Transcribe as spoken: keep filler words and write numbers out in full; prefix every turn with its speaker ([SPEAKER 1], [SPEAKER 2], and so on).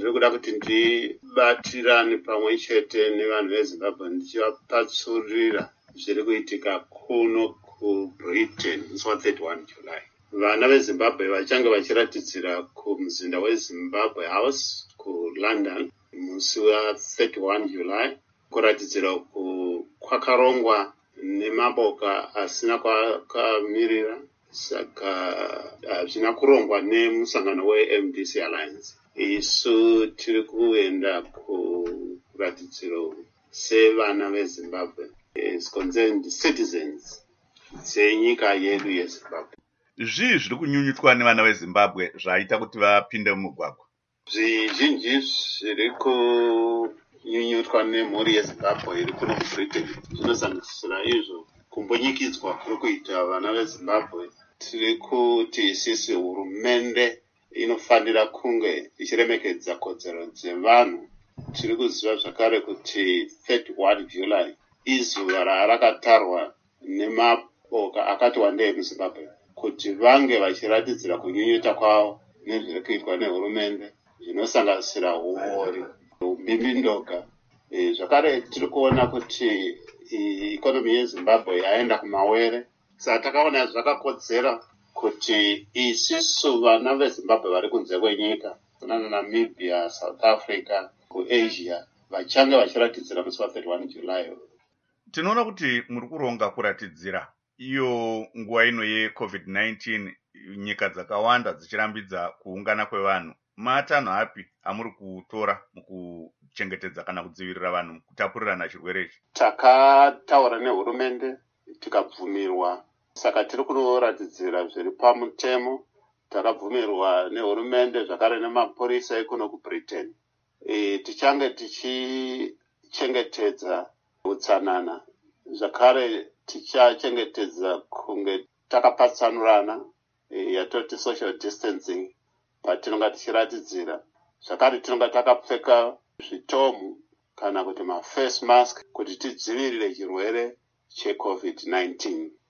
[SPEAKER 1] ndiri kuda kuti ndibatirane pamwe chete nevanhu veZimbabwe ndichivapatsurira zviri kuitika kuno kuBritain musi wa31 July. Vana veZimbabwe vachange vachiratidzira kumuzinda weZimbabwe House kuLondon musi wa31 July kuratidzira kwakarongwa nemaboka asina kwakamirira, saka hazvina kurongwa nemusangano weM D C Alliance. Isu tiri kuenda kuratidziro sevana veZimbabwe, as concerned citizens dzenyika yedu yeZimbabwe.
[SPEAKER 2] Zvii zviri kunyunyutwa nevana veZimbabwe zvaita kuti vapinde mumugwagwa?
[SPEAKER 1] Zvizhinji zviri kunyunyutwa nemhuri yeZimbabwe iri kuno kuBritain zvinosanganisira izvo kumbunyikidzwa kuri kuita vana veZimbabwe. Tiri kuti isisi hurumende inofanira kunge ichiremekedza kodzero dzevanhu. Tiri kuziva zvakare kuti thirty-one July izuva rakatarwa nemaboka akati wandei muZimbabwe kuti vange vachiratidzira kunyunyuta kwavo nezviri kuitwa nehurumende zvinosanganisira huori, umbimbidoga. E, zvakare tiri kuona kuti ikonomi yeZimbabwe yaenda kumawere. Saka takaona zvakakodzera kuti isisu vana veZimbabwe vari kunze kwenyika kunana Namibia, South Africa, kuAsia vachange vachiratidzira musi wa31 July.
[SPEAKER 2] Tinoona kuti muri kuronga kuratidzira iyo nguva ino yeCovid nineteen, nyika dzakawanda dzichirambidza kuungana kwevanhu. Matanho api amuri kutora mukuchengetedza kana kudzivirira vanhu kutapurirana chirwere ichi?
[SPEAKER 1] Takataura nehurumende tikabvumirwa, saka tiri kunoratidzira zviri pamutemo. Takabvumirwa nehurumende zvakare nemapurisa ekuno kuBritain. E, tichange tichichengetedza utsanana, zvakare tichachengetedza kunge takapatsanurana, e, yatoti social distancing patinonga tichiratidzira. Zvakare tinonga takapfeka zvitomu kana kuti maface mask kuti tidzivirire chirwere cheCovid nineteen.